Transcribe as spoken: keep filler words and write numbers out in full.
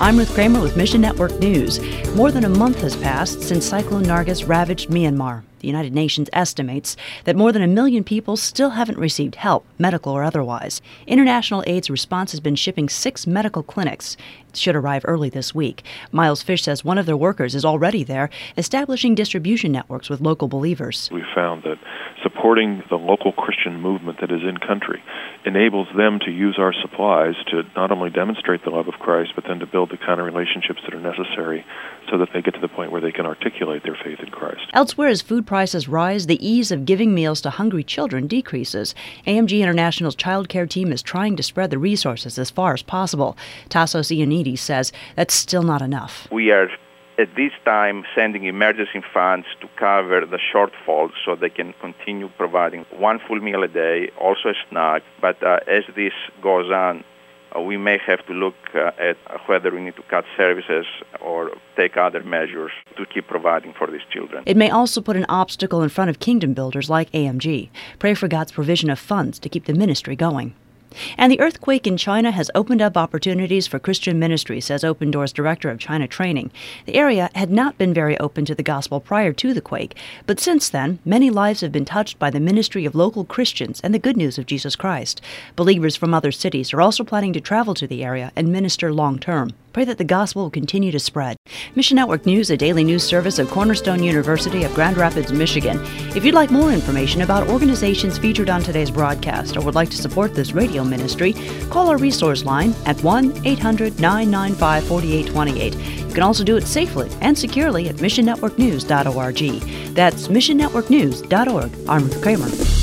I'm Ruth Kramer with Mission Network News. More than a month has passed since Cyclone Nargis ravaged Myanmar. The United Nations estimates that more than a million people still haven't received help, medical or otherwise. International Aid's response has been shipping six medical clinics. It should arrive early this week. Miles Fish says one of their workers is already there, establishing distribution networks with local believers. We found that supporting the local Christian movement that is in country enables them to use our supplies to not only demonstrate the love of Christ, but then to build the kind of relationships that are necessary so that they get to the point where they can articulate their faith in Christ. Elsewhere, as food prices rise, the ease of giving meals to hungry children decreases. A M G International's child care team is trying to spread the resources as far as possible. Tassos Ioannidis says that's still not enough. We are at this time sending emergency funds to cover the shortfall so they can continue providing one full meal a day, also a snack. But uh, as this goes on, uh, we may have to look uh, at whether we need to cut services or take other measures to keep providing for these children. It may also put an obstacle in front of kingdom builders like A M G. Pray for God's provision of funds to keep the ministry going. And the earthquake in China has opened up opportunities for Christian ministry, says Open Doors Director of China Training. The area had not been very open to the gospel prior to the quake, but since then, many lives have been touched by the ministry of local Christians and the good news of Jesus Christ. Believers from other cities are also planning to travel to the area and minister long term. Pray that the gospel will continue to spread. Mission Network News, a daily news service of Cornerstone University of Grand Rapids, Michigan. If you'd like more information about organizations featured on today's broadcast or would like to support this radio ministry, call our resource line at one eight hundred nine nine five four eight two eight. You can also do it safely and securely at mission network news dot org. That's mission network news dot org. I'm Ruth Kramer.